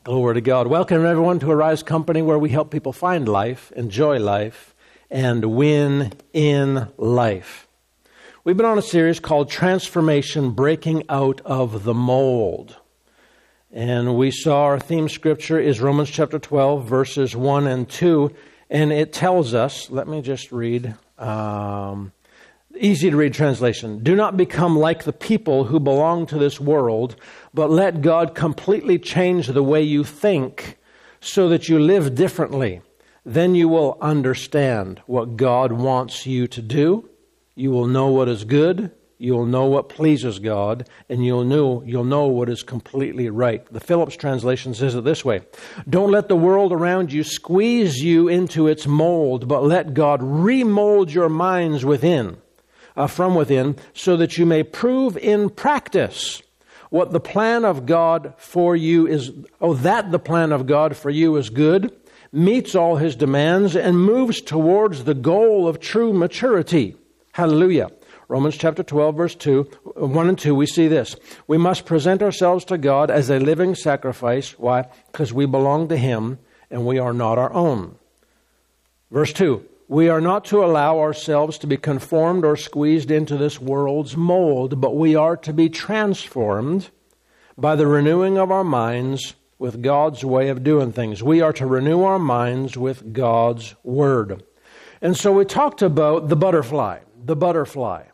Glory to God. Welcome everyone to Arise Company, where we help people find life, enjoy life, and win in life. We've been on a series called Transformation, Breaking Out of the Mold. And we saw our theme scripture is Romans chapter 12, verses 1 and 2. And it tells us, let me just read, easy to read translation. Do not become like the people who belong to this world, but let God completely change the way you think so that you live differently. Then you will understand what God wants you to do. You will know what is good. You'll know what pleases God, and you'll know what is completely right. The Phillips translation says it this way: don't let the world around you squeeze you into its mold, but let God remold your minds from within, so that you may prove in practice what the plan of God for you is. That the plan of God for you is good, meets all His demands, and moves towards the goal of true maturity. Hallelujah. Romans chapter 12, verse 1 and 2, we see this. We must present ourselves to God as a living sacrifice. Why? Because we belong to Him and we are not our own. Verse 2, we are not to allow ourselves to be conformed or squeezed into this world's mold, but we are to be transformed by the renewing of our minds with God's way of doing things. We are to renew our minds with God's Word. And so we talked about the butterfly. The butterfly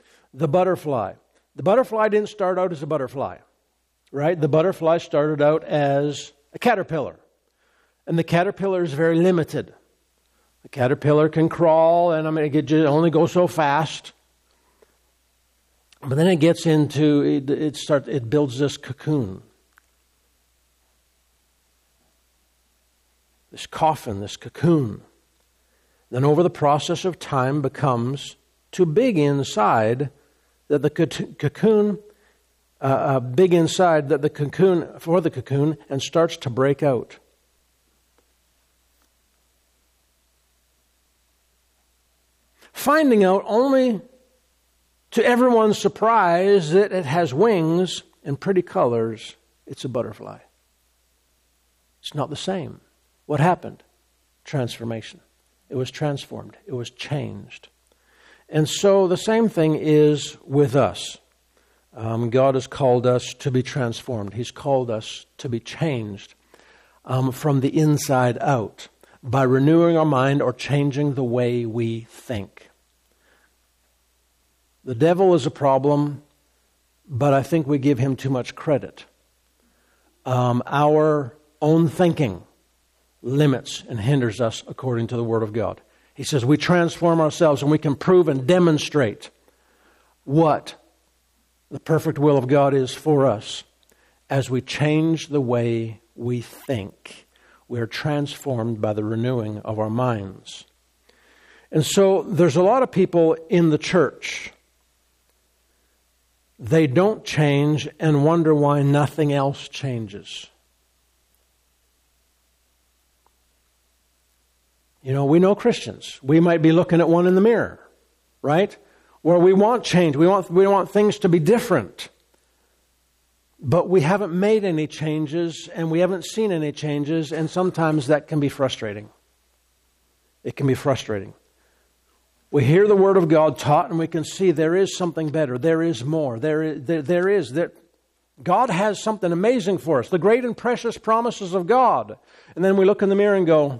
didn't start out as a butterfly, right? The butterfly started out as a caterpillar. And the caterpillar is very limited. The caterpillar can crawl, and it only goes so fast. But then it gets into, it builds this cocoon. This coffin, this cocoon. Then over the process of time becomes too big inside that the cocoon, for the cocoon, and starts to break out. Finding out only to everyone's surprise that it has wings and pretty colors, it's a butterfly. It's not the same. What happened? Transformation. It was transformed. It was changed. And so the same thing is with us. God has called us to be transformed. He's called us to be changed from the inside out by renewing our mind or changing the way we think. The devil is a problem, but I think we give him too much credit. Our own thinking limits and hinders us according to the Word of God. He says we transform ourselves and we can prove and demonstrate what the perfect will of God is for us as we change the way we think. We are transformed by the renewing of our minds. And so there's a lot of people in the church. They don't change and wonder why nothing else changes. You know, we know Christians. We might be looking at one in the mirror, right? Where we want change. We want things to be different. But we haven't made any changes and we haven't seen any changes, and sometimes that can be frustrating. It can be frustrating. We hear the Word of God taught and we can see there is something better. There is more. God has something amazing for us. The great and precious promises of God. And then we look in the mirror and go,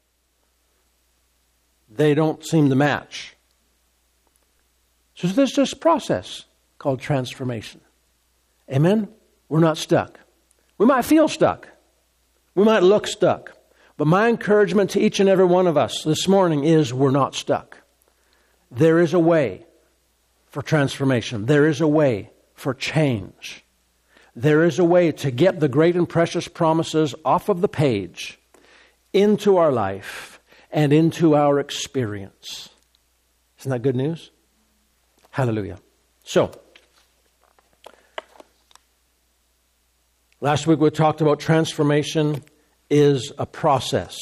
they don't seem to match. So there's this process called transformation. Amen? We're not stuck. We might feel stuck. We might look stuck. But my encouragement to each and every one of us this morning is we're not stuck. There is a way for transformation. There is a way for change. There is a way to get the great and precious promises off of the page into our life and into our experience. Isn't that good news? Hallelujah. So, last week we talked about transformation is a process.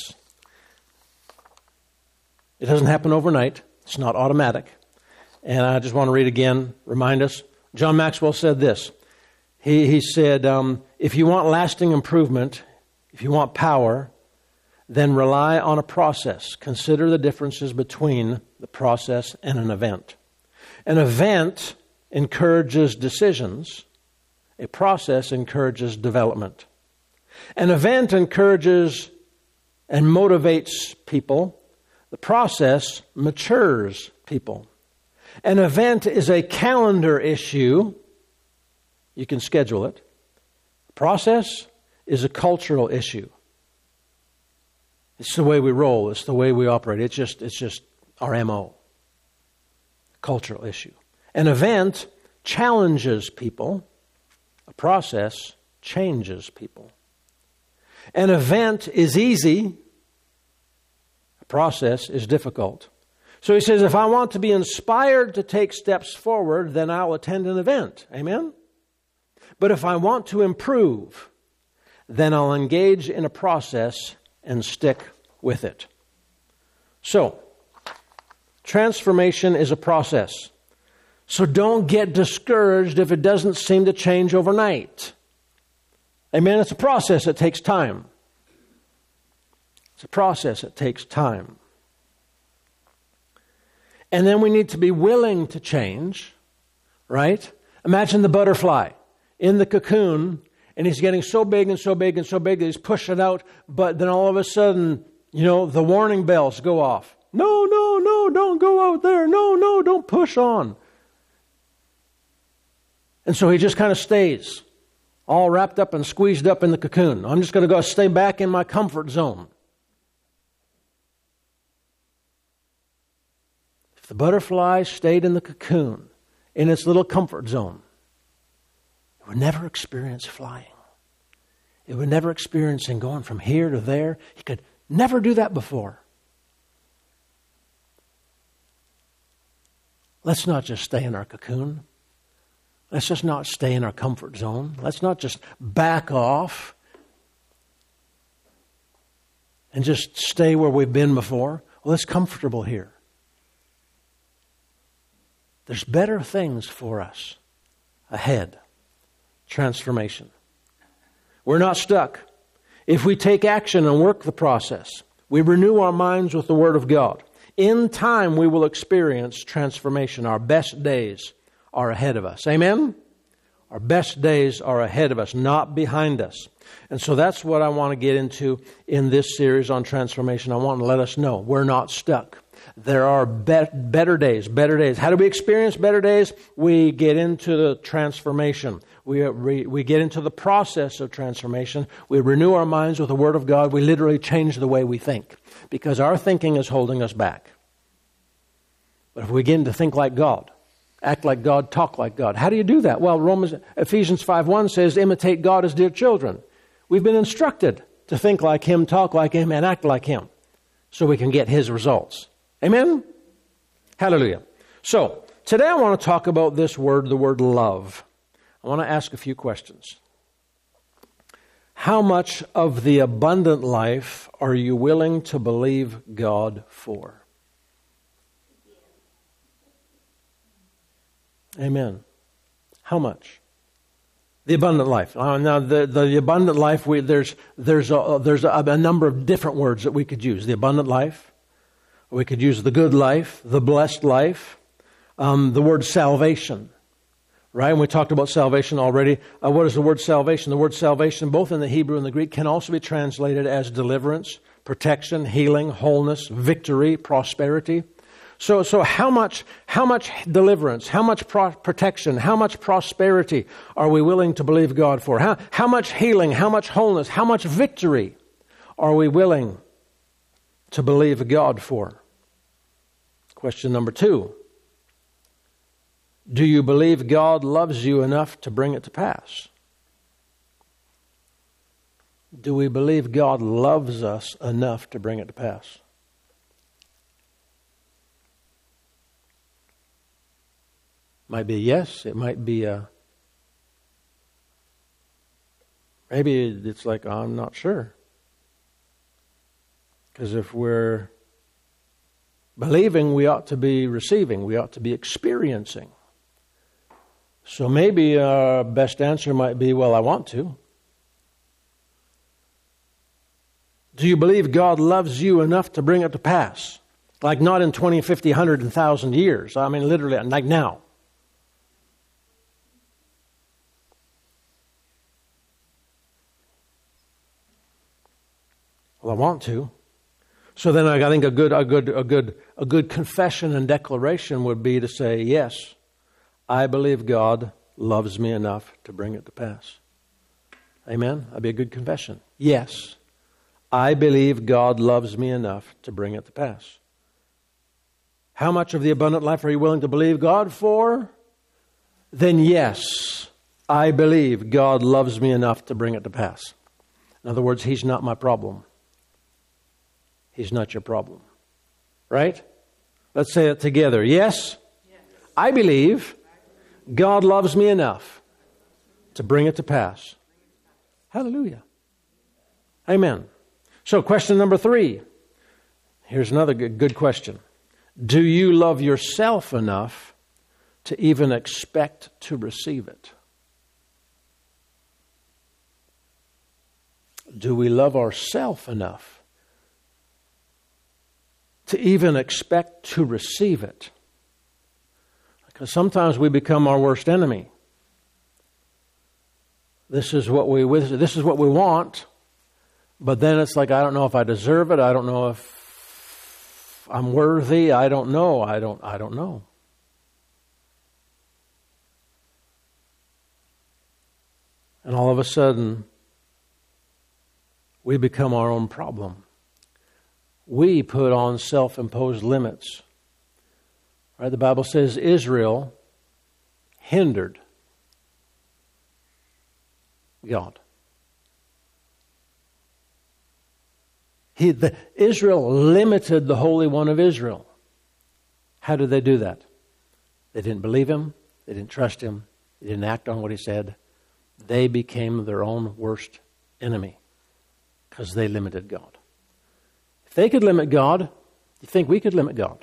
It doesn't happen overnight. It's not automatic. And I just want to read again, remind us. John Maxwell said this. He said, if you want lasting improvement, if you want power, then rely on a process. Consider the differences between the process and an event. An event encourages decisions. A process encourages development. An event encourages and motivates people. The process matures people. An event is a calendar issue. You can schedule it. A process is a cultural issue. It's the way we roll. It's the way we operate. It's just our MO. Cultural issue. An event challenges people. A process changes people. An event is easy. A process is difficult. So he says, if I want to be inspired to take steps forward, then I'll attend an event. Amen? But if I want to improve, then I'll engage in a process and stick with it. So, transformation is a process. So don't get discouraged if it doesn't seem to change overnight. Amen? It's a process. It takes time. It's a process. It takes time. And then we need to be willing to change, right? Imagine the butterfly in the cocoon, and he's getting so big and so big and so big that he's pushing out, but then all of a sudden, the warning bells go off. No, don't go out there. No, don't push on. And so he just kind of stays, all wrapped up and squeezed up in the cocoon. I'm just going to go stay back in my comfort zone. If the butterfly stayed in the cocoon, in its little comfort zone, it would never experience flying. It would never experience going from here to there. He could never do that before. Let's not just stay in our cocoon. Let's just not stay in our comfort zone. Let's not just back off and just stay where we've been before. Well, it's comfortable here. There's better things for us ahead. Transformation. We're not stuck. If we take action and work the process, we renew our minds with the Word of God. In time, we will experience transformation. Our best days are ahead of us. Amen? Our best days are ahead of us, not behind us. And so that's what I want to get into in this series on transformation. I want to let us know we're not stuck. There are better days, better days. How do we experience better days? We get into the transformation. We get into the process of transformation. We renew our minds with the Word of God. We literally change the way we think because our thinking is holding us back. But if we begin to think like God, act like God, talk like God. How do you do that? Well, Ephesians 5:1 says, imitate God as dear children. We've been instructed to think like Him, talk like Him, and act like Him so we can get His results. Amen? Hallelujah. So, today I want to talk about this word, the word love. I want to ask a few questions. How much of the abundant life are you willing to believe God for? Amen. How much? The abundant life. Now, the abundant life, there's a number of different words that we could use. The abundant life. We could use the good life, the blessed life, the word salvation. Right? And we talked about salvation already. What is the word salvation? The word salvation, both in the Hebrew and the Greek, can also be translated as deliverance, protection, healing, wholeness, victory, prosperity. So how much deliverance, how much protection, how much prosperity are we willing to believe God for? How much healing, how much wholeness, how much victory are we willing to believe God for? Question number 2. Do you believe God loves you enough to bring it to pass? Do we believe God loves us enough to bring it to pass? Might be a yes. It might be a... Maybe it's like, I'm not sure. Because if we're believing, we ought to be receiving. We ought to be experiencing. So maybe our best answer might be, well, I want to. Do you believe God loves you enough to bring it to pass? Like not in 20, 50, 100, and 1,000 years. I mean, literally, like now. Well, I want to. So then I think a good confession and declaration would be to say, yes, I believe God loves me enough to bring it to pass. Amen? That'd be a good confession. Yes, I believe God loves me enough to bring it to pass. How much of the abundant life are you willing to believe God for? Then yes, I believe God loves me enough to bring it to pass. In other words, He's not my problem. He's not your problem. Right? Let's say it together. Yes, I believe God loves me enough to bring it to pass. Hallelujah. Amen. So question number 3. Here's another good question. Do you love yourself enough to even expect to receive it? Do we love ourselves enough to even expect to receive it? Because sometimes we become our worst enemy. This is what we want, but then it's like, I don't know if I deserve it. I don't know if I'm worthy. I don't know. I don't know. And all of a sudden, we become our own problem. We put on self-imposed limits. Right? The Bible says Israel hindered God. Israel limited the Holy One of Israel. How did they do that? They didn't believe Him. They didn't trust Him. They didn't act on what He said. They became their own worst enemy because they limited God. If they could limit God, you think we could limit God?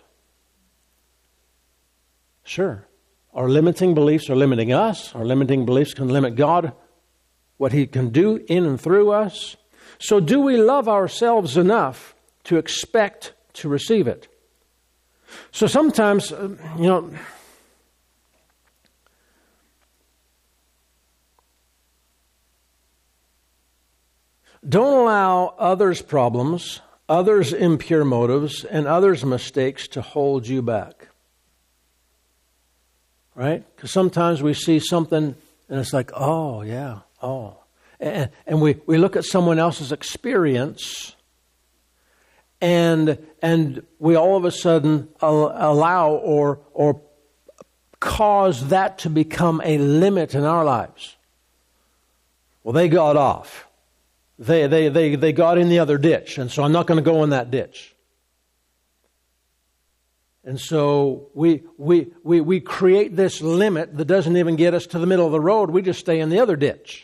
Sure. Our limiting beliefs are limiting us. Our limiting beliefs can limit God, what He can do in and through us. So do we love ourselves enough to expect to receive it? So sometimes, don't allow others' problems, others' impure motives, and others' mistakes to hold you back. Right? Because sometimes we see something and it's like, oh, yeah, oh. And we look at someone else's experience and we all of a sudden allow or cause that to become a limit in our lives. Well, they got off. They got in the other ditch, and so I'm not going to go in that ditch. And so we create this limit that doesn't even get us to the middle of the road. We just stay in the other ditch.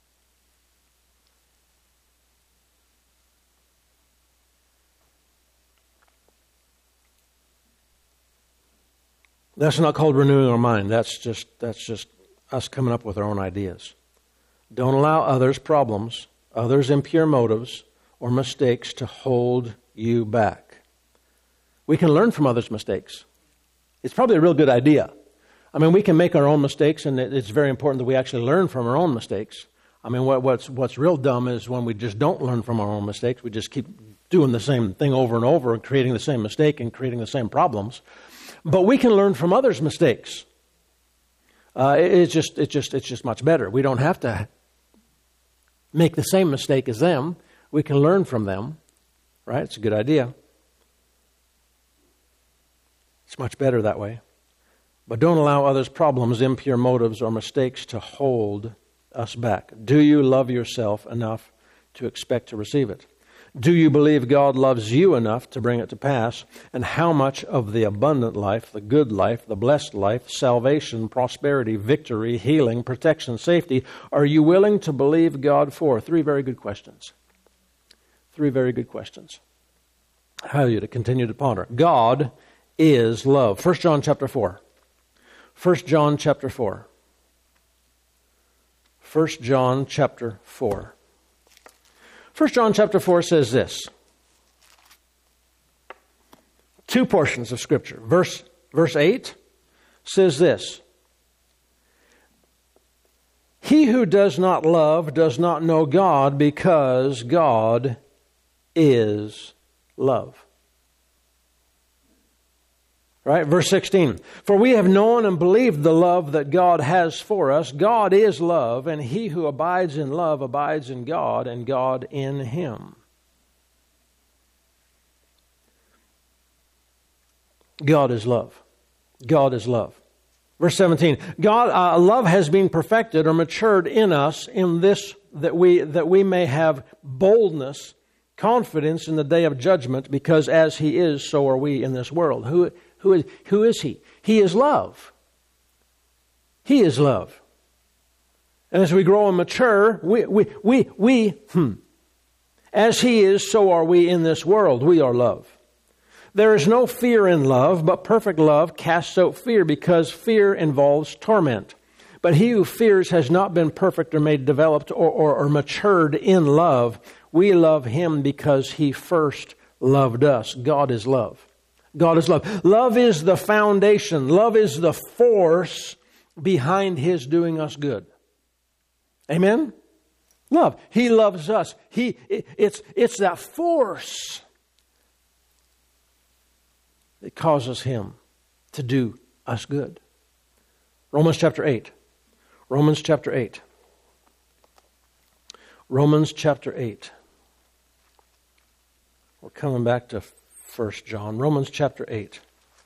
That's not called renewing our mind. That's just us coming up with our own ideas. Don't allow others' problems, others' impure motives, or mistakes to hold you back. We can learn from others' mistakes. It's probably a real good idea. I mean, we can make our own mistakes, and it's very important that we actually learn from our own mistakes. I mean, what's real dumb is when we just don't learn from our own mistakes. We just keep doing the same thing over and over and creating the same mistake and creating the same problems. But we can learn from others' mistakes. It's just much better. We don't have to make the same mistake as them. We can learn from them, right? It's a good idea. It's much better that way. But don't allow others' problems, impure motives, or mistakes to hold us back. Do you love yourself enough to expect to receive it? Do you believe God loves you enough to bring it to pass? And how much of the abundant life, the good life, the blessed life, salvation, prosperity, victory, healing, protection, safety, are you willing to believe God for? 3 very good questions. 3 very good questions. How are you to continue to ponder? God is love. 1 John chapter 4. 1 John chapter 4. 1 John chapter 4. 1 John chapter 4 says this. Two portions of Scripture. Verse 8 says this. He who does not love does not know God, because God is love. Right? Verse 16. For we have known and believed the love that God has for us. God is love, and he who abides in love abides in God, and God in him. God is love. God is love. Verse 17. Love has been perfected or matured in us in this, that we may have boldness, confidence in the day of judgment, because as he is, so are we in this world. Who is he? He is love. He is love. And as we grow and mature, as he is, so are we in this world. We are love. There is no fear in love, but perfect love casts out fear, because fear involves torment. But he who fears has not been perfect or made developed or matured in love. We love him because he first loved us. God is love. God is love. Love is the foundation. Love is the force behind his doing us good. Amen? Love. He loves us. It's that force that causes him to do us good. Romans chapter 8. Romans chapter 8. Romans chapter 8. We're coming back to 1 John. Romans chapter 8.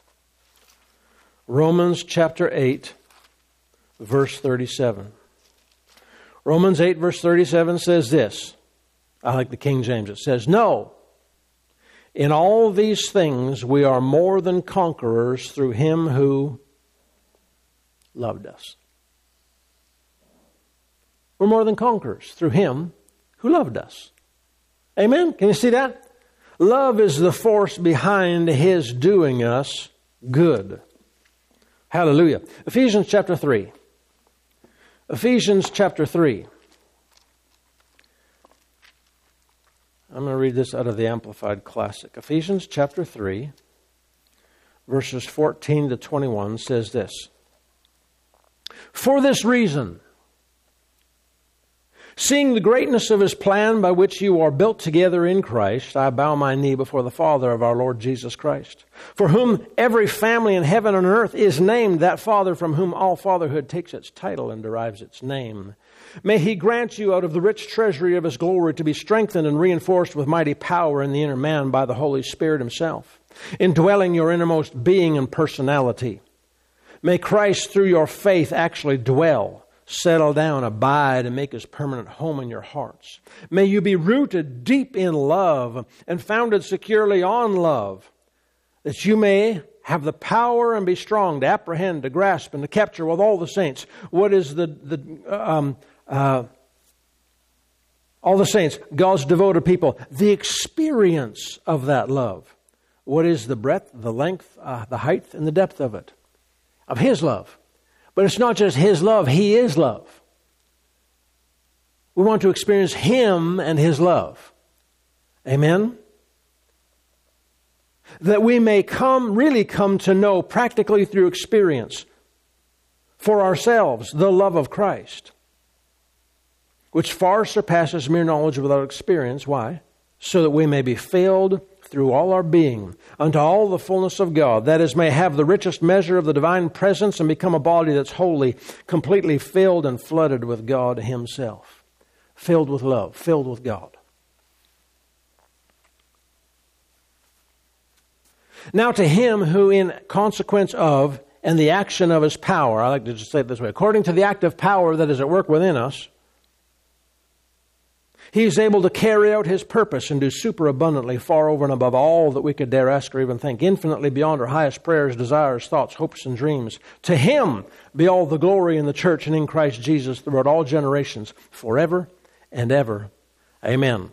Romans chapter 8, verse 37. Romans 8, verse 37 says this. I like the King James. It says, no. In all these things we are more than conquerors through him who loved us. We're more than conquerors through him who loved us. Amen? Can you see that? Love is the force behind his doing us good. Hallelujah. Ephesians chapter 3. Ephesians chapter 3. I'm going to read this out of the Amplified Classic. Ephesians chapter 3, verses 14 to 21 says this. For this reason, seeing the greatness of his plan by which you are built together in Christ, I bow my knee before the Father of our Lord Jesus Christ, for whom every family in heaven and earth is named, that Father from whom all fatherhood takes its title and derives its name. May he grant you out of the rich treasury of his glory to be strengthened and reinforced with mighty power in the inner man by the Holy Spirit himself, indwelling your innermost being and personality. May Christ through your faith actually dwell, settle down, abide, and make his permanent home in your hearts. May you be rooted deep in love and founded securely on love, that you may have the power and be strong to apprehend, to grasp, and to capture with all the saints what is all the saints, God's devoted people, the experience of that love. What is the breadth, the length, the height, and the depth of it? Of his love. But it's not just his love, he is love. We want to experience him and his love. Amen? That we may really come to know practically through experience for ourselves the love of Christ, which far surpasses mere knowledge without experience. Why? So that we may be filled through all our being unto all the fullness of God, that is, may have the richest measure of the divine presence and become a body that's wholly, completely filled and flooded with God himself. Filled with love, filled with God. Now to him who in consequence of and the action of his power, I like to just say it this way, according to the active power that is at work within us, he is able to carry out his purpose and do superabundantly, far over and above all that we could dare ask or even think, infinitely beyond our highest prayers, desires, thoughts, hopes, and dreams. To him be all the glory in the church and in Christ Jesus throughout all generations, forever and ever. Amen.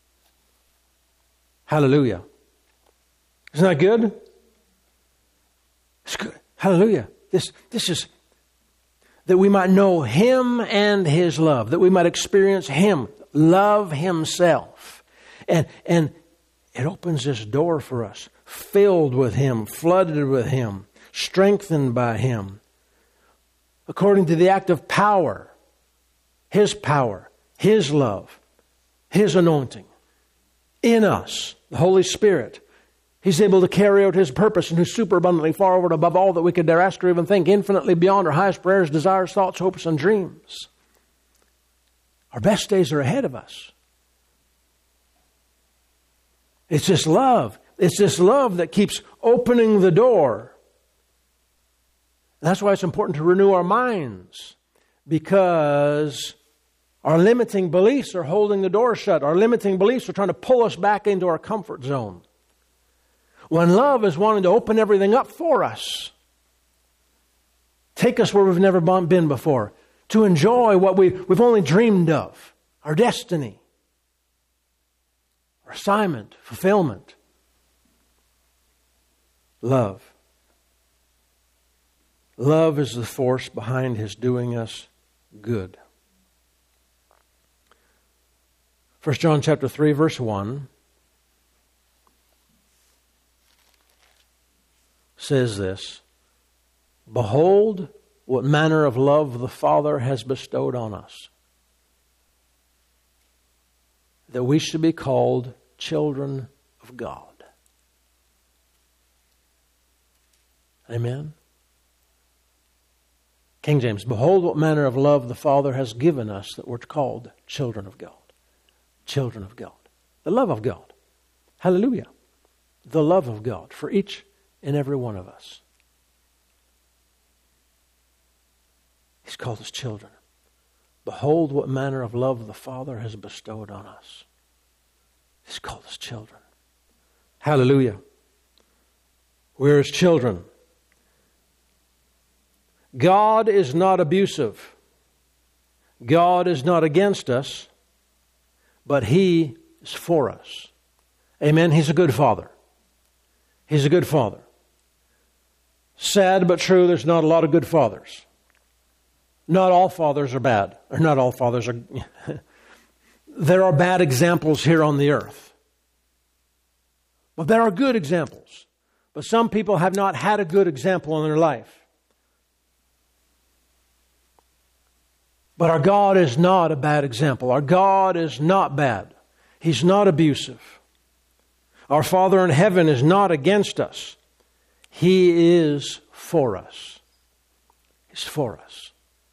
Hallelujah. Isn't that good? It's good. Hallelujah. This is that we might know him and his love, that we might experience him. love Himself. And it opens this door for us, filled with Him, flooded with Him, strengthened by Him, according to the active power, His love, His anointing in us, the Holy Spirit. He's able to carry out His purpose and who's super abundantly far over and above all that we could dare ask or even think, infinitely beyond our highest prayers, desires, thoughts, hopes, and dreams. Our best days are ahead of us. It's this love. It's this love that keeps opening the door. That's why it's important to renew our minds, because our limiting beliefs are holding the door shut. Our limiting beliefs are trying to pull us back into our comfort zone. When love is wanting to open everything up for us, take us where we've never been before, to enjoy what we've only dreamed of, our destiny, our assignment, fulfillment. Love. Love is the force behind His doing us good. 1 John chapter 3, verse 1 says this, "Behold, what manner of love the Father has bestowed on us, that we should be called children of God." Amen? King James, "Behold, what manner of love the Father has given us, that we're called children of God." Children of God. The love of God. Hallelujah. The love of God for each and every one of us. He's called us children. Behold what manner of love the Father has bestowed on us. He's called us children. Hallelujah. We're His children. God is not abusive. God is not against us, but He is for us. Amen. He's a good Father. He's a good Father. Sad but true, there's not a lot of good fathers. Not all fathers are bad. Or not all fathers are... There are bad examples here on the earth. But there are good examples. But some people have not had a good example in their life. But our God is not a bad example. Our God is not bad. He's not abusive. Our Father in heaven is not against us. He is for us. He's for us.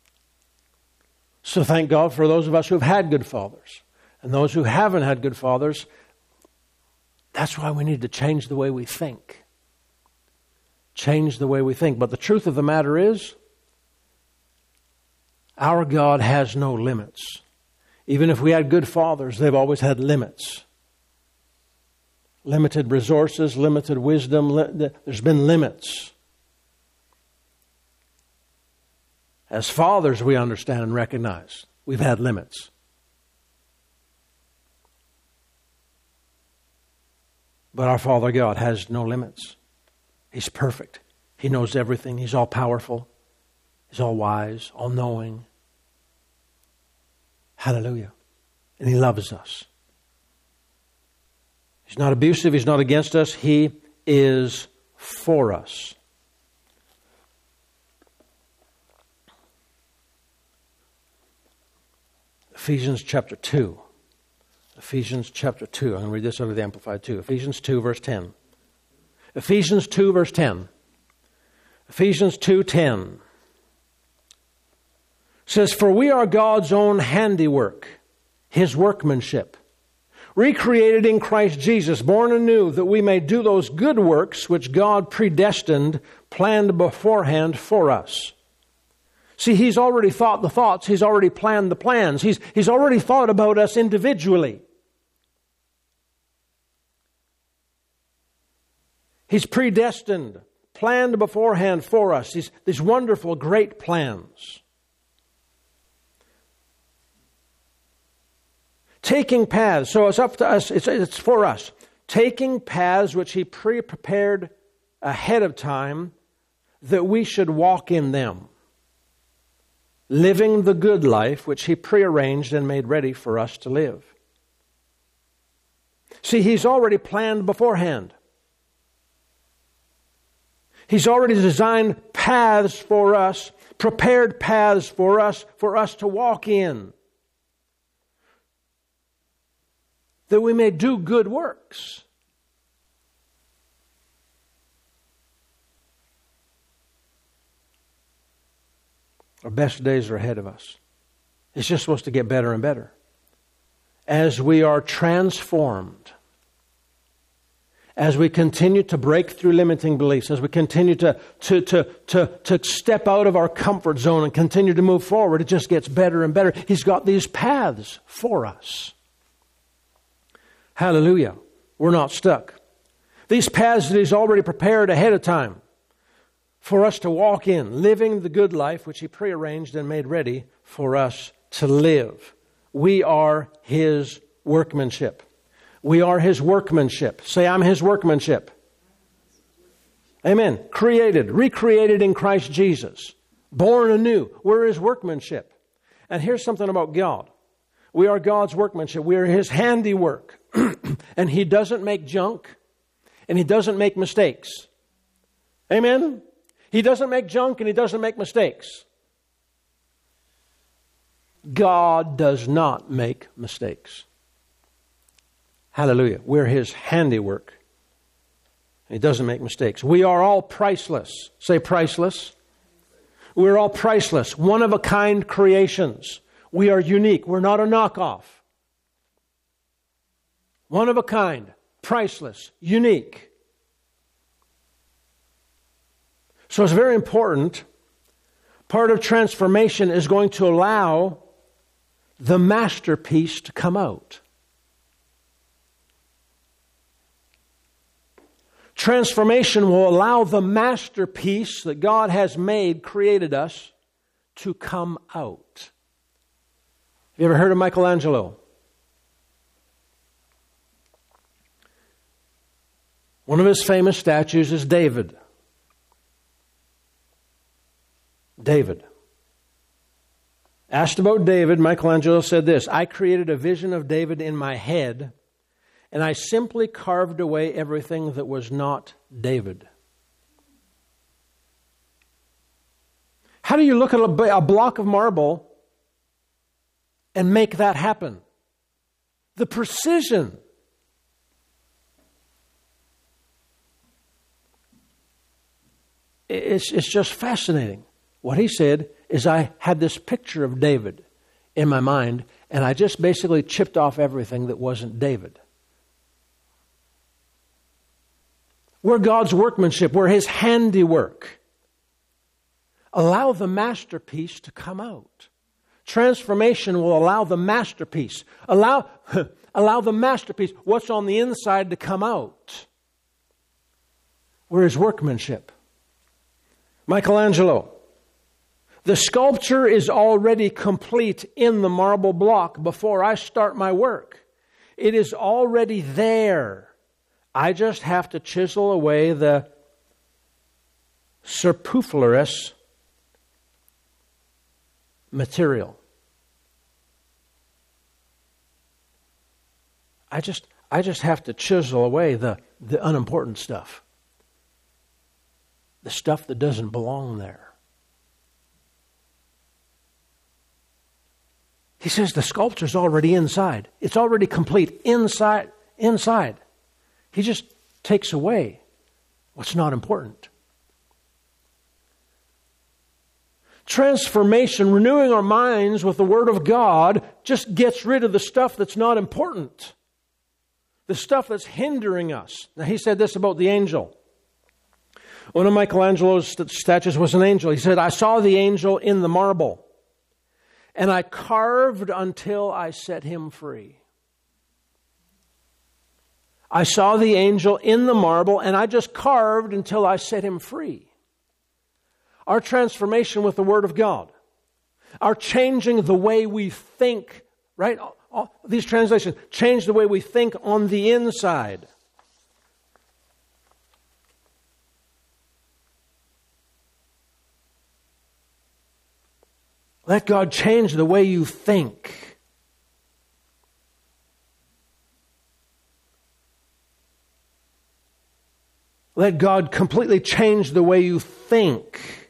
So thank God for those of us who have had good fathers. And those who haven't had good fathers, that's why we need to change the way we think. Change the way we think. But the truth of the matter is, our God has no limits. Even if we had good fathers, they've always had limits. Limited resources, limited wisdom. There's been limits. As fathers, we understand and recognize we've had limits. But our Father God has no limits. He's perfect. He knows everything. He's all powerful. He's all wise, all knowing. Hallelujah. And He loves us. He's not abusive. He's not against us. He is for us. Ephesians chapter 2. Ephesians chapter 2. I'm going to read this out of the Amplified 2. Ephesians 2 verse 10. Ephesians 2 verse 10. Ephesians 2:10 says, "For we are God's own handiwork, His workmanship, recreated in Christ Jesus, born anew, that we may do those good works which God predestined, planned beforehand for us." See, He's already thought the thoughts. He's already planned the plans. He's already thought about us individually. He's predestined, planned beforehand for us. These wonderful, great plans. Taking paths. So it's up to us. It's for us. Taking paths which He pre-prepared ahead of time that we should walk in them. living the good life which He prearranged and made ready for us to live. See, He's already planned beforehand. He's already designed paths for us, prepared paths for us to walk in, that we may do good works. Our best days are ahead of us. It's just supposed to get better and better. As we are transformed, as we continue to break through limiting beliefs, as we continue to step out of our comfort zone and continue to move forward, it just gets better and better. He's got these paths for us. Hallelujah. We're not stuck. These paths that He's already prepared ahead of time for us to walk in, living the good life which He prearranged and made ready for us to live. We are His workmanship. We are His workmanship. Say, I'm His workmanship. Amen. Created, recreated in Christ Jesus. Born anew. We're His workmanship. And here's something about God. We are God's workmanship. We are His handiwork. And He doesn't make junk. And He doesn't make mistakes. Amen. He doesn't make junk and He doesn't make mistakes. God does not make mistakes. Hallelujah. We're His handiwork. He doesn't make mistakes. We are all priceless. Say priceless. We're all priceless. One-of-a-kind creations. We are unique. We're not a knockoff. One-of-a-kind. Priceless. Unique. So it's very important. Part of transformation is going to allow the masterpiece to come out. Transformation will allow the masterpiece that God has made, created us, to come out. Have you ever heard of Michelangelo? One of his famous statues is David. David. Asked about David, Michelangelo said this, I created a vision of David in my head, and I simply carved away everything that was not David. How do you look at a block of marble and make that happen? The precision. It's just fascinating. What he said is I had this picture of David in my mind, and I just basically chipped off everything that wasn't David. We're God's workmanship. We're His handiwork. Allow the masterpiece to come out. Transformation will allow the masterpiece. Allow the masterpiece, what's on the inside, to come out. We're His workmanship. Michelangelo. The sculpture is already complete in the marble block before I start my work. It is already there. I just have to chisel away the superfluous material. I just have to chisel away the unimportant stuff. The stuff that doesn't belong there. He says the sculpture's already inside. It's already complete inside. He just takes away what's not important. Transformation, renewing our minds with the Word of God, just gets rid of the stuff that's not important. The stuff that's hindering us. Now, he said this about the angel. One of Michelangelo's statues was an angel. He said, I saw the angel in the marble, and I carved until I set him free. I saw the angel in the marble, and I just carved until I set him free. Our transformation with the Word of God, our changing the way we think, right? All these translations change the way we think on the inside. Let God change the way you think. Let God completely change the way you think.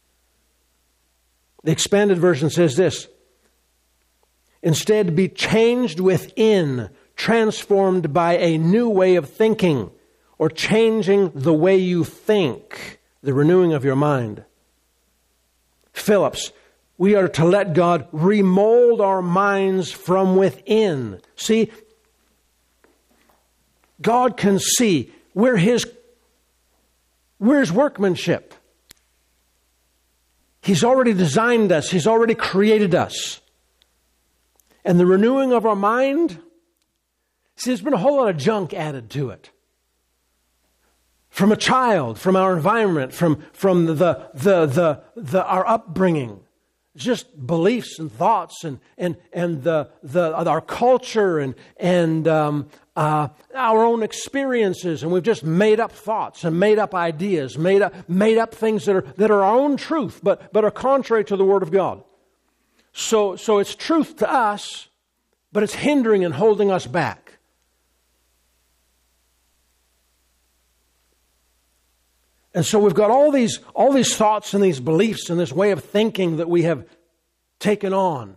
The expanded version says this: instead, be changed within, transformed by a new way of thinking, or changing the way you think, the renewing of your mind. Phillips, we are to let God remold our minds from within. See, God can see we're His workmanship. He's already designed us. He's already created us. And the renewing of our mind, see, there's been a whole lot of junk added to it. From a child, from our environment, from our upbringing. It's just beliefs and thoughts and our culture and our own experiences, and we've just made up thoughts and made up ideas, made up things that are our own truth, but are contrary to the Word of God. So it's truth to us, but it's hindering and holding us back. And so we've got all these thoughts and these beliefs and this way of thinking that we have taken on.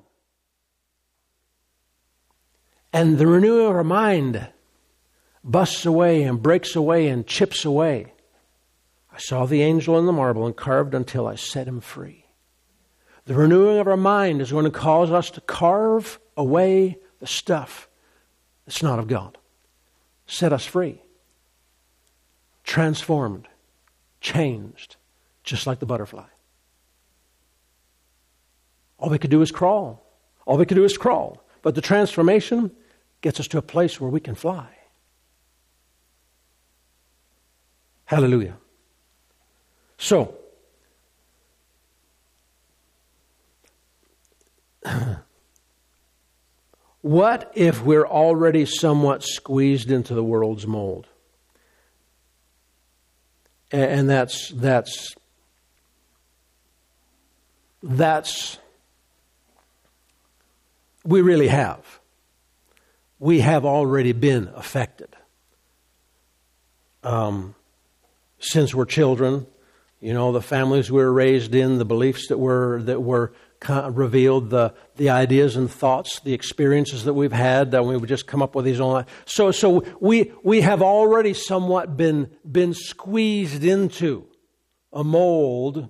And the renewing of our mind busts away and breaks away and chips away. I saw the angel in the marble and carved until I set him free. The renewing of our mind is going to cause us to carve away the stuff that's not of God. Set us free. Transformed. Changed, just like the butterfly. All we could do is crawl. All we could do is crawl. But the transformation gets us to a place where we can fly. Hallelujah. So, what if we're already somewhat squeezed into the world's mold? And that's we really have. We have already been affected. Since we're children, the families we were raised in, the beliefs that were revealed, the ideas and thoughts, the experiences that we've had, that we would just come up with these own. So we have already somewhat been squeezed into a mold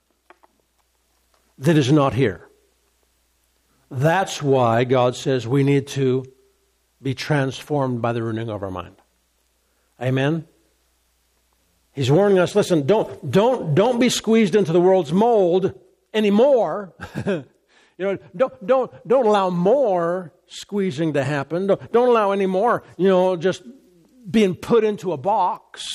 that is not here. That's why God says we need to be transformed by the renewing of our mind. Amen. He's warning us, listen, don't be squeezed into the world's mold anymore. Don't allow more squeezing to happen. Don't allow any more, just being put into a box.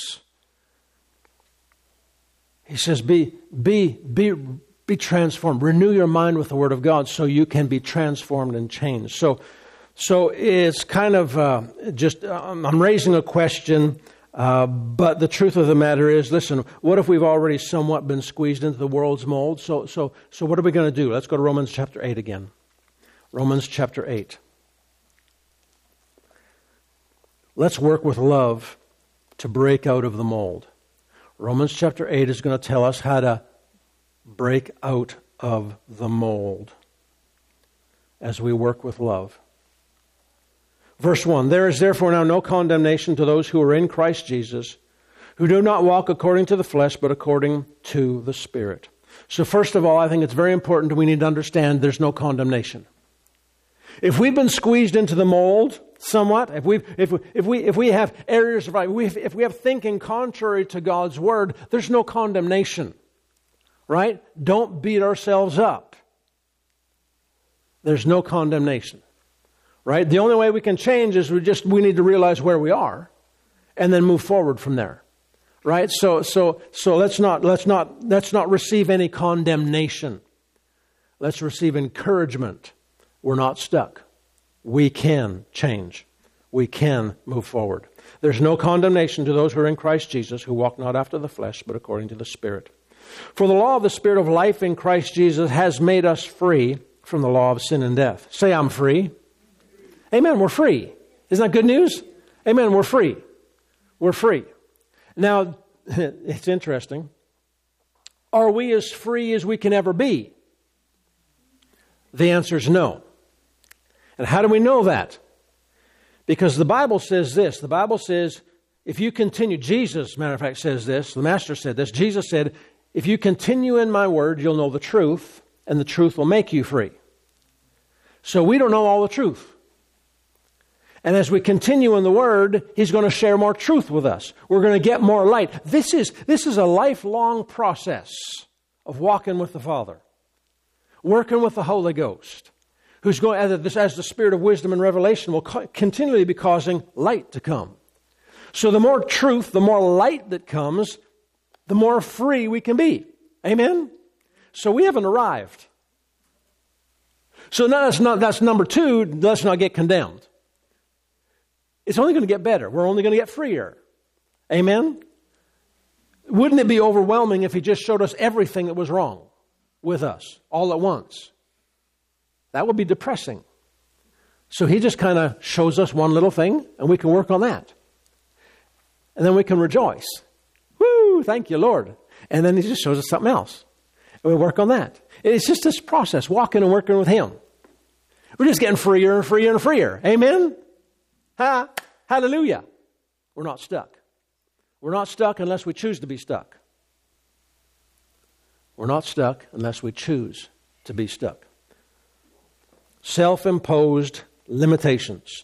He says, be transformed. Renew your mind with the Word of God so you can be transformed and changed. So it's kind of I'm raising a question. But the truth of the matter is, listen, what if we've already somewhat been squeezed into the world's mold? So what are we going to do? Let's go to Romans chapter 8 again. Romans chapter 8. Let's work with love to break out of the mold. Romans chapter 8 is going to tell us how to break out of the mold as we work with love. Verse 1, there is therefore now no condemnation to those who are in Christ Jesus, who do not walk according to the flesh, but according to the Spirit. So first of all, I think it's very important we need to understand there's no condemnation. If we've been squeezed into the mold somewhat, if we have areas of if we have thinking contrary to God's Word, there's no condemnation. Right? Don't beat ourselves up. There's no condemnation. Right? The only way we can change is we need to realize where we are and then move forward from there. Right? So let's not receive any condemnation. Let's receive encouragement. We're not stuck. We can change. We can move forward. There's no condemnation to those who are in Christ Jesus, who walk not after the flesh, but according to the Spirit. For the law of the Spirit of life in Christ Jesus has made us free from the law of sin and death. Say, I'm free. Amen. We're free. Isn't that good news? Amen. We're free. We're free. Now, it's interesting. Are we as free as we can ever be? The answer is no. And how do we know that? Because the Bible says this. The Bible says, if you continue, Jesus, matter of fact, says this. The Master said this. Jesus said, if you continue in my word, you'll know the truth, and the truth will make you free. So we don't know all the truth. And as we continue in the Word, He's going to share more truth with us. We're going to get more light. This is a lifelong process of walking with the Father, working with the Holy Ghost, who's going, as the Spirit of wisdom and revelation will continually be causing light to come. So the more truth, the more light that comes, the more free we can be. Amen? So we haven't arrived. So that's number two, let's not get condemned. It's only going to get better. We're only going to get freer. Amen? Wouldn't it be overwhelming if He just showed us everything that was wrong with us all at once? That would be depressing. So He just kind of shows us one little thing, and we can work on that. And then we can rejoice. Woo, thank you, Lord. And then He just shows us something else. And we work on that. It's just this process, walking and working with Him. We're just getting freer and freer and freer. Amen? Hallelujah. We're not stuck. We're not stuck unless we choose to be stuck. We're not stuck unless we choose to be stuck. Self-imposed limitations.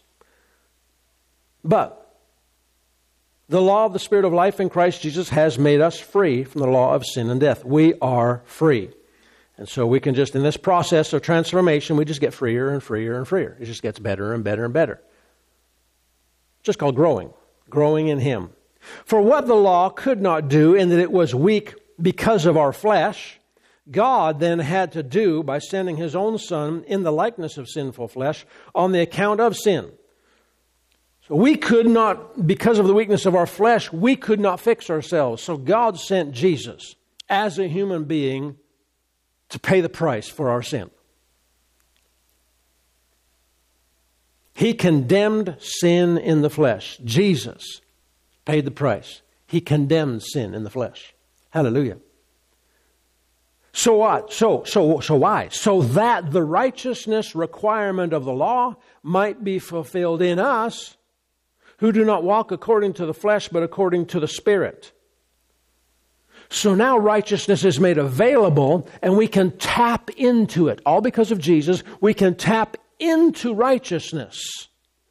But the law of the Spirit of life in Christ Jesus has made us free from the law of sin and death. We are free. And so we can just, in this process of transformation, we just get freer and freer and freer. It just gets better and better and better. Just called growing in Him. For what the law could not do in that it was weak because of our flesh, God then had to do by sending His own Son in the likeness of sinful flesh on the account of sin. So we could not, because of the weakness of our flesh, we could not fix ourselves. So God sent Jesus as a human being to pay the price for our sin. He condemned sin in the flesh. Jesus paid the price. He condemned sin in the flesh. Hallelujah. So what? So why? So that the righteousness requirement of the law might be fulfilled in us who do not walk according to the flesh, but according to the Spirit. So now righteousness is made available, and we can tap into it. All because of Jesus, we can tap into righteousness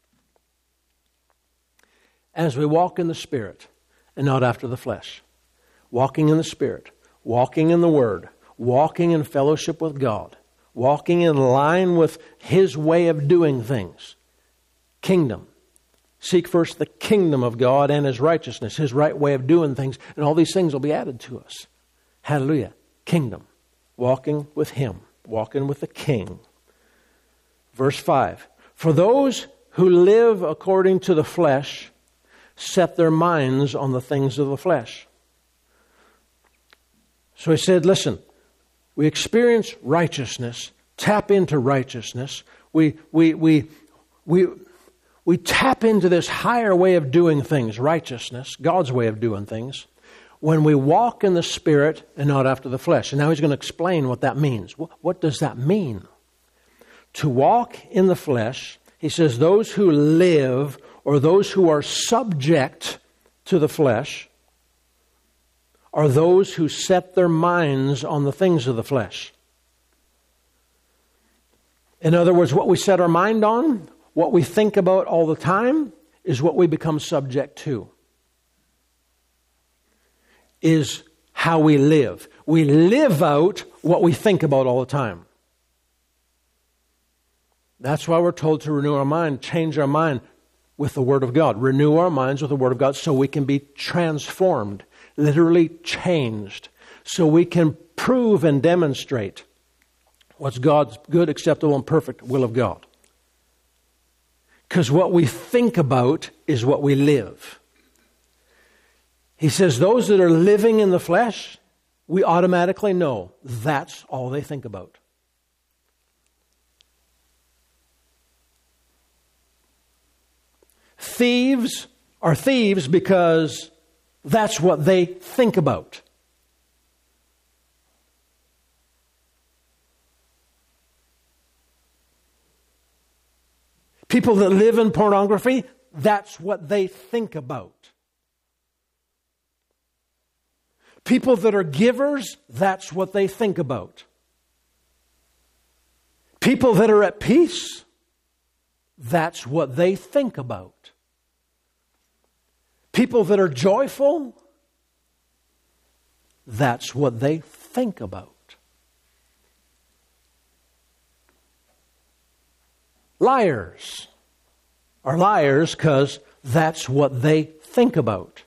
as we walk in the Spirit and not after the flesh. Walking in the Spirit, walking in the Word, walking in fellowship with God, walking in line with His way of doing things. Kingdom. Seek first the kingdom of God and His righteousness, His right way of doing things, and all these things will be added to us. Hallelujah. Kingdom. Walking with Him. Walking with the King. Verse 5. For those who live according to the flesh set their minds on the things of the flesh. So he said, listen, we experience righteousness, tap into righteousness. We tap into this higher way of doing things, righteousness, God's way of doing things, when we walk in the Spirit and not after the flesh. And now he's going to explain what that means. What does that mean? To walk in the flesh, he says, those who live or those who are subject to the flesh are those who set their minds on the things of the flesh. In other words, what we set our mind on, what we think about all the time, is what we become subject to. Is how we live. We live out what we think about all the time. That's why we're told to renew our mind, change our mind with the Word of God. Renew our minds with the Word of God so we can be transformed, literally changed, so we can prove and demonstrate what's God's good, acceptable, and perfect will of God. Because what we think about is what we live. He says those that are living in the flesh, we automatically know that's all they think about. Thieves are thieves because that's what they think about. People that live in pornography, that's what they think about. People that are givers, that's what they think about. People that are at peace, that's what they think about. People that are joyful, that's what they think about. Liars are liars because that's what they think about.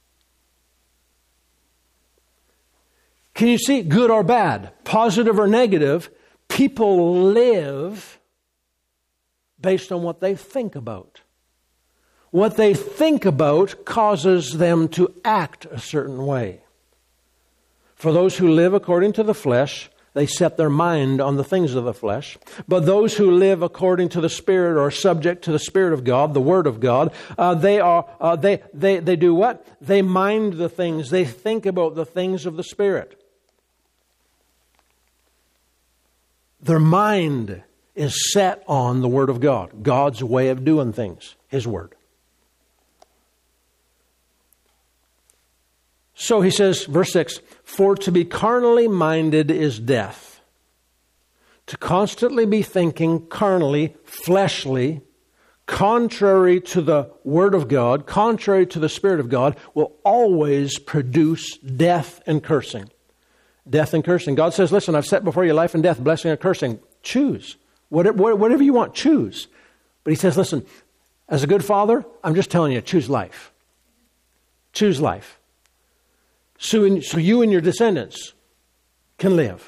Can you see, good or bad, positive or negative, people live based on what they think about. What they think about causes them to act a certain way. For those who live according to the flesh, they set their mind on the things of the flesh. But those who live according to the Spirit or subject to the Spirit of God, the Word of God, they do what? They mind the things. They think about the things of the Spirit. Their mind is set on the Word of God, God's way of doing things, His Word. So he says, verse 6, for to be carnally minded is death. To constantly be thinking carnally, fleshly, contrary to the Word of God, contrary to the Spirit of God, will always produce death and cursing. Death and cursing. God says, listen, I've set before you life and death, blessing and cursing. Choose. Whatever you want, choose. But he says, listen, as a good father, I'm just telling you, choose life. Choose life. So you and your descendants can live.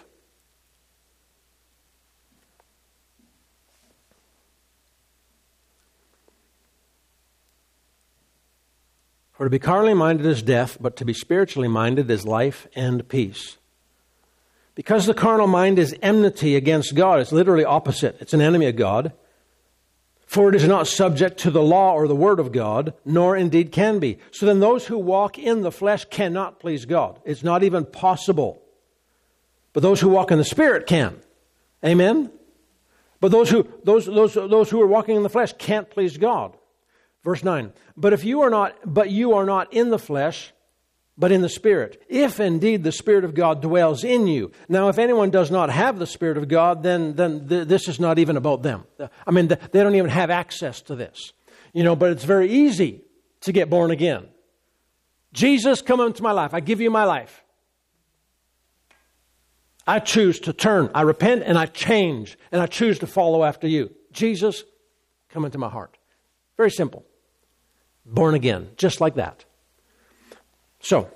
For to be carnally minded is death, but to be spiritually minded is life and peace. Because the carnal mind is enmity against God. It's literally opposite. It's an enemy of God. For it is not subject to the law or the Word of God, nor indeed can be. So then those who walk in the flesh cannot please God. It's not even possible. But those who walk in the Spirit can. Amen? But those who are walking in the flesh can't please God. Verse 9. But you are not in the flesh, but in the Spirit, if indeed the Spirit of God dwells in you. Now, if anyone does not have the Spirit of God, then this is not even about them. I mean, they don't even have access to this. But it's very easy to get born again. Jesus, come into my life. I give you my life. I choose to turn. I repent and I change. And I choose to follow after you. Jesus, come into my heart. Very simple. Born again, just like that. So,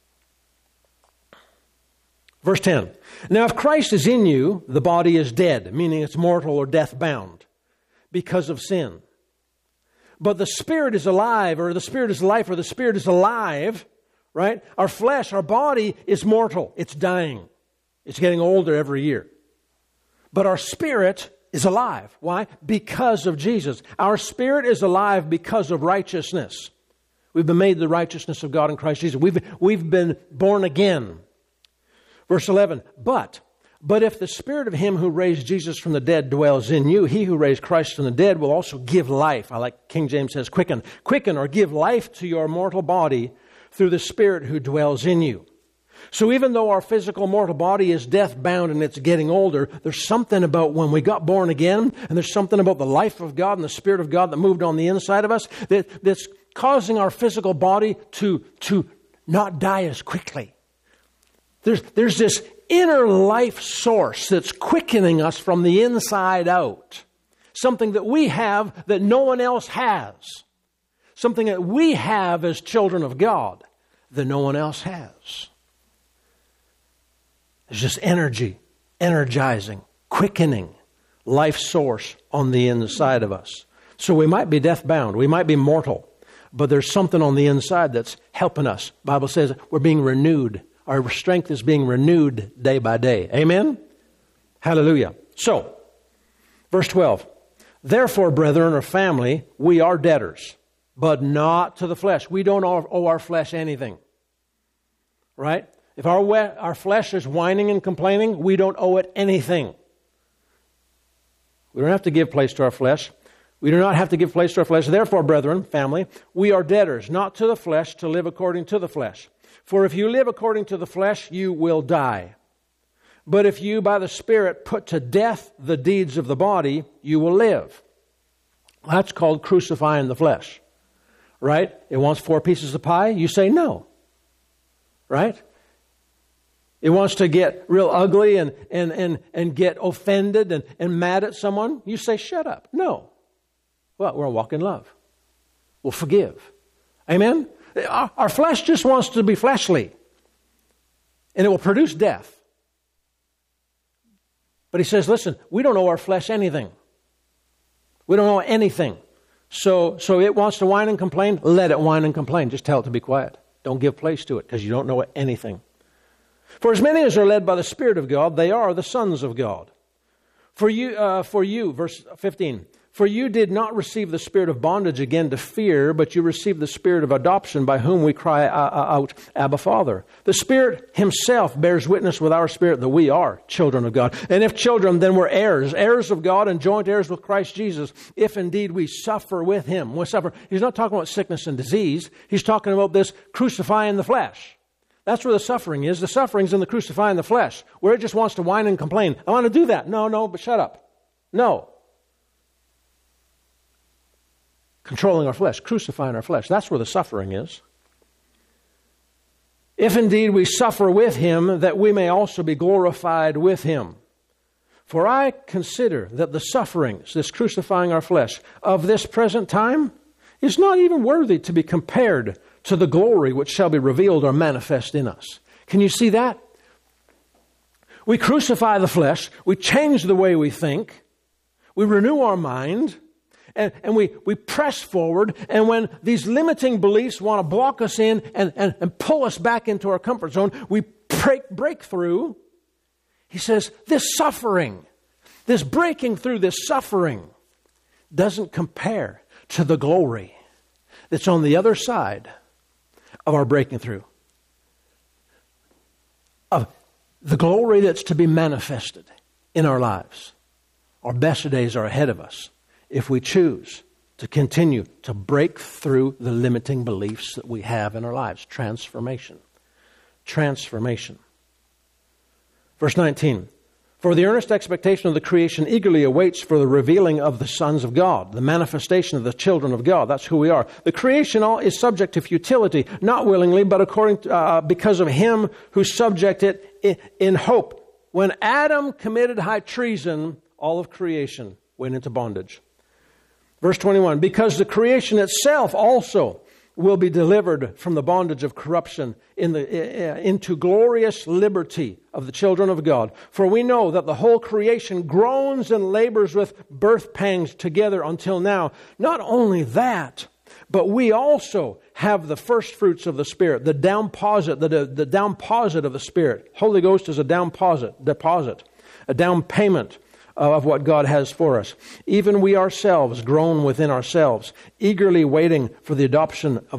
verse 10. Now, if Christ is in you, the body is dead, meaning it's mortal or death-bound because of sin. But the Spirit is alive, or the Spirit is life, or the Spirit is alive, right? Our flesh, our body is mortal. It's dying. It's getting older every year. But our spirit is alive. Why? Because of Jesus. Our spirit is alive because of righteousness. We've been made the righteousness of God in Christ Jesus. We've been born again. Verse 11, but if the Spirit of Him who raised Jesus from the dead dwells in you, He who raised Christ from the dead will also give life. I like King James says, quicken or give life to your mortal body through the Spirit who dwells in you. So even though our physical mortal body is death-bound and it's getting older, there's something about when we got born again, and there's something about the life of God and the Spirit of God that moved on the inside of us that's causing our physical body to not die as quickly. There's this inner life source that's quickening us from the inside out. Something that we have that no one else has. Something that we have as children of God that no one else has. There's just energy, energizing, quickening life source on the inside of us. So we might be death-bound. We might be mortal. But there's something on the inside that's helping us. The Bible says we're being renewed Our strength is being renewed day by day. Amen? Hallelujah. So, verse 12. Therefore, brethren or family, we are debtors, but not to the flesh. We don't owe our flesh anything. Right? If our flesh is whining and complaining, we don't owe it anything. We don't have to give place to our flesh. We do not have to give place to our flesh. Therefore, brethren, family, we are debtors, not to the flesh, to live according to the flesh. For if you live according to the flesh, you will die. But if you, by the Spirit, put to death the deeds of the body, you will live. That's called crucifying the flesh. Right? It wants 4 pieces of pie. You say no. Right? It wants to get real ugly and get offended and mad at someone. You say, shut up. No. Well, we're a walk in love. We'll forgive. Amen? Our flesh just wants to be fleshly. And it will produce death. But he says, listen, we don't owe our flesh anything. We don't owe anything. So it wants to whine and complain. Let it whine and complain. Just tell it to be quiet. Don't give place to it because you don't know anything. For as many as are led by the Spirit of God, they are the sons of God. For you, verse 15, for you did not receive the spirit of bondage again to fear, but you received the spirit of adoption by whom we cry out, Abba, Father. The Spirit Himself bears witness with our spirit that we are children of God. And if children, then we're heirs, heirs of God and joint heirs with Christ Jesus, if indeed we suffer with Him. We suffer. He's not talking about sickness and disease. He's talking about this crucifying the flesh. That's where the suffering is. The suffering's in the crucifying the flesh, where it just wants to whine and complain. I want to do that. No, but shut up. No. Controlling our flesh, crucifying our flesh. That's where the suffering is. If indeed we suffer with Him, that we may also be glorified with Him. For I consider that the sufferings, this crucifying our flesh, of this present time is not even worthy to be compared to the glory which shall be revealed or manifest in us. Can you see that? We crucify the flesh, we change the way we think, we renew our mind, and we press forward, and when these limiting beliefs want to block us in and pull us back into our comfort zone, we break through. He says, this suffering, this breaking through, this suffering doesn't compare to the glory that's on the other side of our breaking through. Of the glory that's to be manifested in our lives. Our best days are ahead of us if we choose to continue to break through the limiting beliefs that we have in our lives. Transformation. Transformation. Verse 19. For the earnest expectation of the creation eagerly awaits for the revealing of the sons of God, the manifestation of the children of God. That's who we are. The creation all is subject to futility, not willingly, but because of Him who subjected it in hope. When Adam committed high treason, all of creation went into bondage. Verse 21, because the creation itself also will be delivered from the bondage of corruption into glorious liberty of the children of God. For we know that the whole creation groans and labors with birth pangs together until now. Not only that, but we also have the first fruits of the Spirit, the downposit, the downposit of the Spirit. Holy Ghost is a deposit, a down payment of what God has for us. Even we ourselves groan within ourselves, eagerly waiting for the adoption of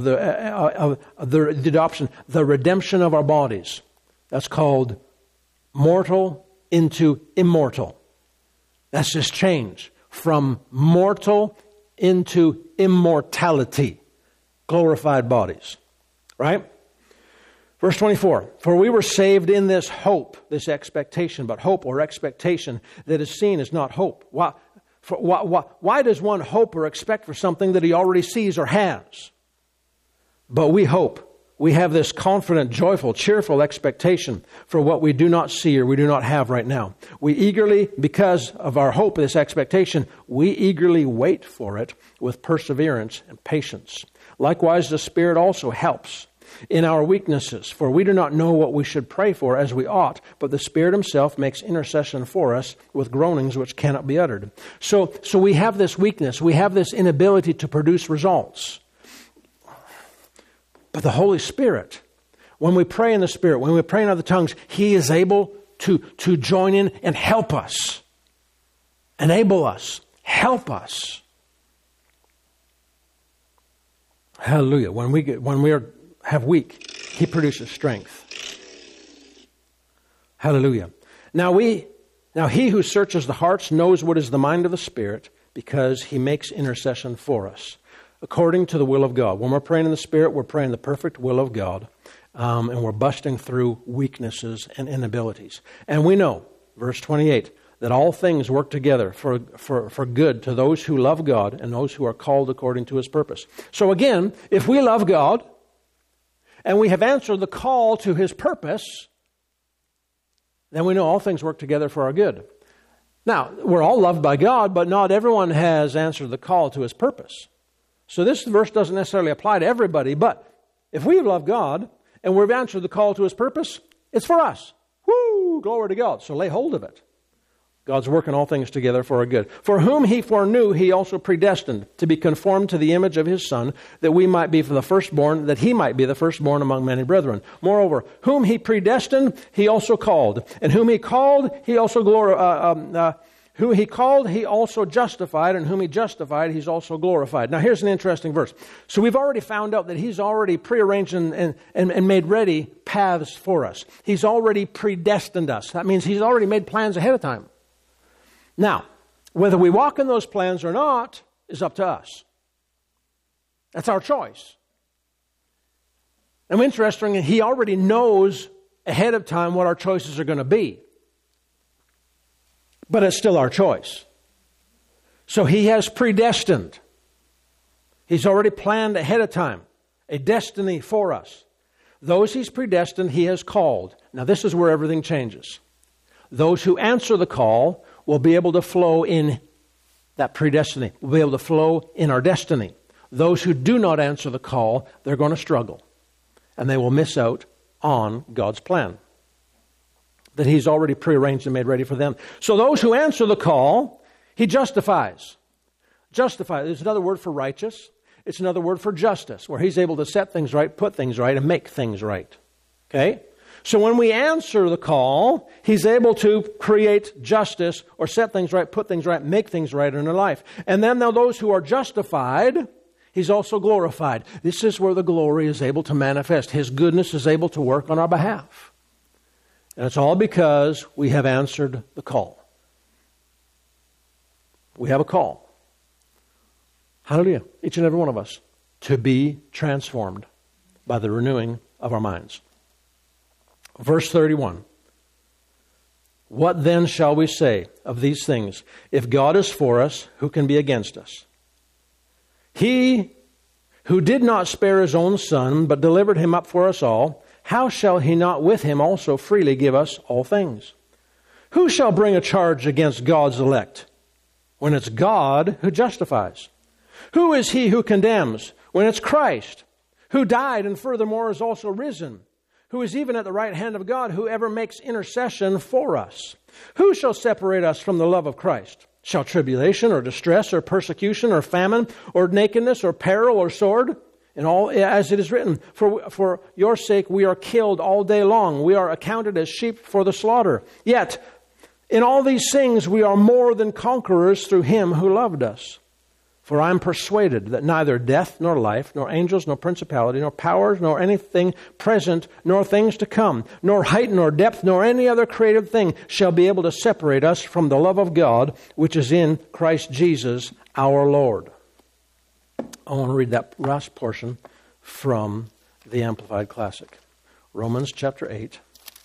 the redemption of our bodies. That's called mortal into immortal. That's this change from mortal into immortality, glorified bodies. Right? Verse 24, for we were saved in this hope, this expectation, but hope or expectation that is seen is not hope. Why does one hope or expect for something that he already sees or has? But we hope. We have this confident, joyful, cheerful expectation for what we do not see or we do not have right now. We eagerly, because of our hope, this expectation, we eagerly wait for it with perseverance and patience. Likewise, the Spirit also helps in our weaknesses, for we do not know what we should pray for as we ought, but the Spirit Himself makes intercession for us with groanings which cannot be uttered. So we have this weakness, we have this inability to produce results. But the Holy Spirit When we pray in the Spirit, when we pray in other tongues, He is able to join in and help us, enable us, help us. Hallelujah. When we have weak, He produces strength. Hallelujah. Now He who searches the hearts knows what is the mind of the Spirit, because He makes intercession for us, according to the will of God. When we're praying in the Spirit, we're praying the perfect will of God, and we're busting through weaknesses and inabilities. And we know, verse 28, that all things work together for good to those who love God and those who are called according to His purpose. So again, if we love God and we have answered the call to His purpose, then we know all things work together for our good. Now, we're all loved by God, but not everyone has answered the call to His purpose. So this verse doesn't necessarily apply to everybody, but if we love God and we've answered the call to His purpose, it's for us. Woo! Glory to God. So lay hold of it. God's working all things together for our good. For whom He foreknew, He also predestined to be conformed to the image of His Son, that we might be for the firstborn, that He might be the firstborn among many brethren. Moreover, whom He predestined, He also called, and whom He called, He also who He called, He also justified, and whom He justified, He's also glorified. Now here's an interesting verse. So we've already found out that He's already prearranged and made ready paths for us. He's already predestined us. That means He's already made plans ahead of time. Now, whether we walk in those plans or not is up to us. That's our choice. And interesting, He already knows ahead of time what our choices are going to be. But it's still our choice. So He has predestined. He's already planned ahead of time a destiny for us. Those He's predestined, He has called. Now this is where everything changes. Those who answer the call will be able to flow in that predestiny. We'll be able to flow in our destiny. Those who do not answer the call, they're going to struggle. And they will miss out on God's plan that He's already prearranged and made ready for them. So those who answer the call, He justifies. Justify is another word for righteous. It's another word for justice, where He's able to set things right, put things right, and make things right. Okay? So when we answer the call, He's able to create justice or set things right, put things right, make things right in our life. And then now those who are justified, He's also glorified. This is where the glory is able to manifest. His goodness is able to work on our behalf. And it's all because we have answered the call. We have a call. Hallelujah. Each and every one of us to be transformed by the renewing of our minds. Verse 31. What then shall we say of these things? If God is for us, who can be against us? He who did not spare His own Son, but delivered Him up for us all, how shall He not with Him also freely give us all things? Who shall bring a charge against God's elect, when it's God who justifies? Who is he who condemns, when it's Christ, who died and furthermore is also risen, who is even at the right hand of God, who ever makes intercession for us? Who shall separate us from the love of Christ? Shall tribulation or distress or persecution or famine or nakedness or peril or sword? And all, as it is written, for your sake we are killed all day long. We are accounted as sheep for the slaughter. Yet, in all these things we are more than conquerors through Him who loved us. For I am persuaded that neither death nor life, nor angels, nor principality, nor powers, nor anything present, nor things to come, nor height, nor depth, nor any other created thing shall be able to separate us from the love of God, which is in Christ Jesus our Lord. I want to read that last portion from the Amplified Classic. Romans chapter 8.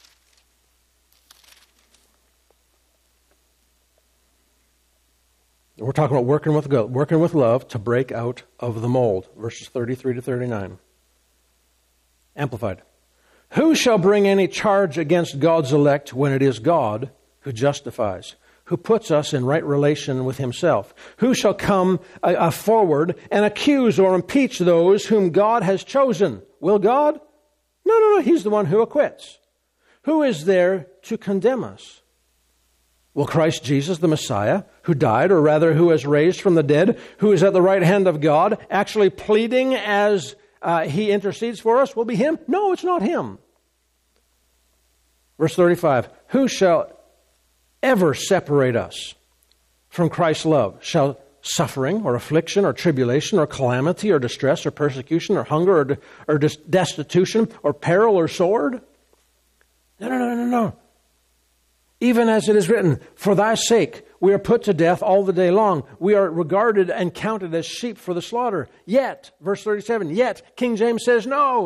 We're talking about working with love to break out of the mold. Verses 33 to 39. Amplified. Who shall bring any charge against God's elect when it is God who justifies, who puts us in right relation with Himself? Who shall come forward and accuse or impeach those whom God has chosen? Will God? No. He's the one who acquits. Who is there to condemn us? Will Christ Jesus, the Messiah, who died, or rather who is raised from the dead, who is at the right hand of God, actually pleading as He intercedes for us will be Him? No, it's not Him. Verse 35, who shall ever separate us from Christ's love? Shall suffering or affliction or tribulation or calamity or distress or persecution or hunger or destitution or peril or sword? No. Even as it is written, for thy sake we are put to death all the day long. We are regarded and counted as sheep for the slaughter. Yet, verse 37, yet, King James says, no.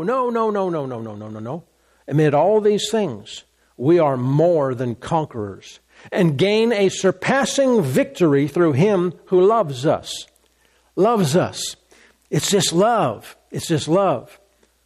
Amid all these things, we are more than conquerors and gain a surpassing victory through Him who loves us. Loves us. It's just love. It's just love.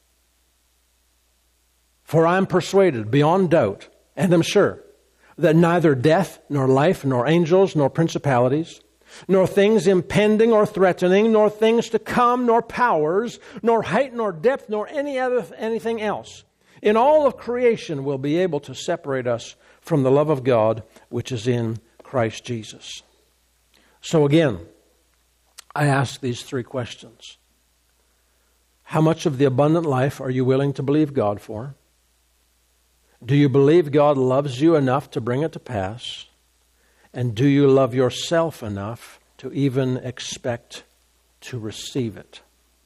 For I am persuaded beyond doubt, and am sure, that neither death, nor life, nor angels, nor principalities, nor things impending or threatening, nor things to come, nor powers, nor height, nor depth, nor anything else in all of creation will be able to separate us from the love of God which is in Christ Jesus. So again, I ask these three questions. How much of the abundant life are you willing to believe God for? Do you believe God loves you enough to bring it to pass? And do you love yourself enough to even expect to receive it?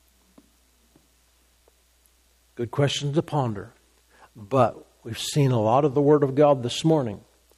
Good questions to ponder. But we've seen a lot of the Word of God this morning.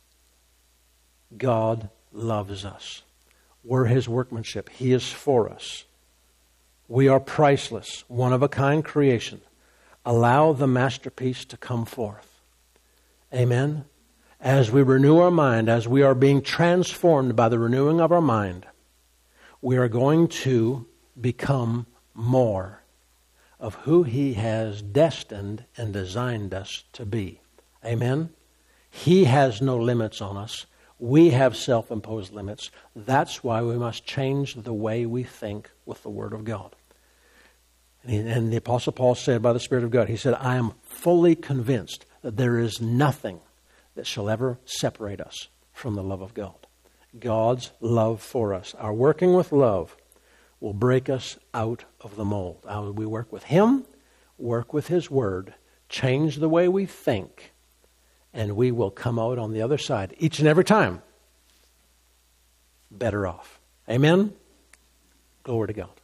God loves us. We're His workmanship. He is for us. We are priceless, one-of-a-kind creation. Allow the masterpiece to come forth. Amen. As we renew our mind, as we are being transformed by the renewing of our mind, we are going to become more of who He has destined and designed us to be. Amen. He has no limits on us. We have self-imposed limits. That's why we must change the way we think with the Word of God. And the Apostle Paul said by the Spirit of God, he said, I am fully convinced that there is nothing that shall ever separate us from the love of God. God's love for us. Our working with love will break us out of the mold. We work with Him, work with His Word, change the way we think, and we will come out on the other side, each and every time, better off. Amen? Glory to God.